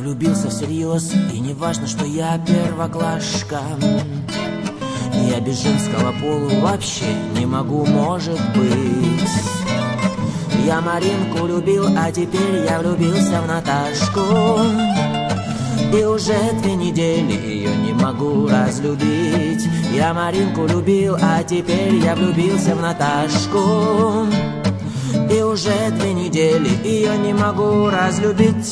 влюбился всерьез, и не важно, что я первоклашка. Я без женского пола вообще не могу, может быть. Я Маринку любил, а теперь я влюбился в Наташку. И уже 2 недели ее не могу разлюбить. Я Маринку любил, а теперь я влюбился в Наташку. И уже 2 недели ее не могу разлюбить.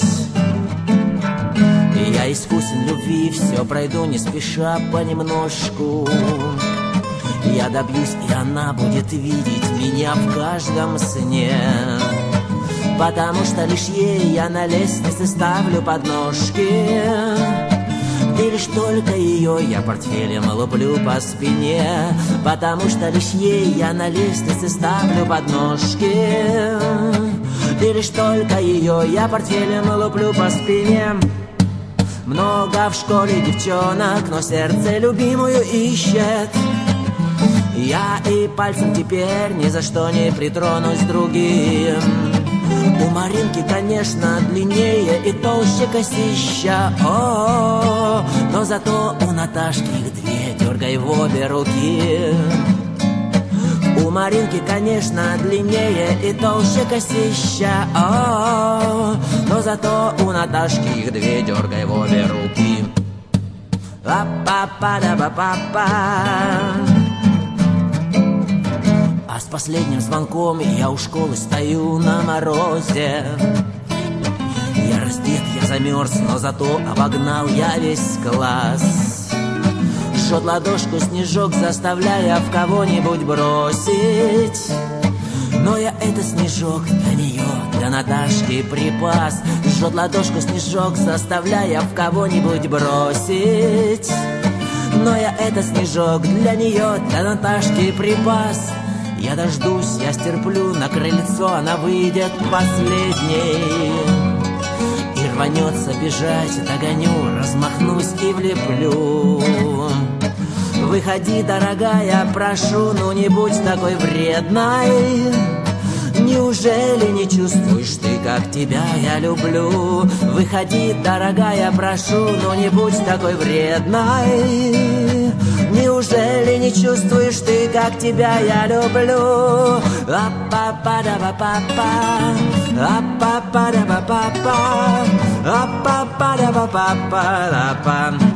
И я искусен любви, все пройду не спеша понемножку. Я добьюсь, и она будет видеть меня в каждом сне. Потому что лишь ей я на лестнице ставлю подножки. И лишь только ее я портфелем луплю по спине. Потому что лишь ей я на лестнице ставлю подножки. И лишь только ее я портфелем луплю по спине. Много в школе девчонок, но сердце любимую ищет. Я и пальцем теперь ни за что не притронусь к другим. У Маринки, конечно, длиннее и толще косища, но зато у Наташки их 2, дергай в обе руки. У Маринки, конечно, длиннее и толще косища, но зато у Наташки их 2, дергай в обе руки. Ла-па-па-да-ба-па-па. А с последним звонком я у школы стою на морозе. Я раздет, я замерз, но зато обогнал я весь класс. Жжет ладошку снежок, заставляя в кого-нибудь бросить. Но я это снежок для нее, для Наташки припас. Жжет ладошку снежок, заставляя в кого-нибудь бросить. Но я это снежок для нее, для Наташки припас. Я дождусь, я стерплю, на крыльцо она выйдет последней. И рванется бежать, догоню, размахнусь и влеплю. Выходи, дорогая, прошу, ну не будь такой вредной. Неужели не чувствуешь ты, как тебя я люблю? Выходи, дорогая, прошу, ну не будь такой вредной. Неужели не чувствуешь ты, как тебя я люблю? А-па-па-да-ба-па-па, а-па-па-да-ба-па-па, а-па-па-да-ба-па-па-па-па.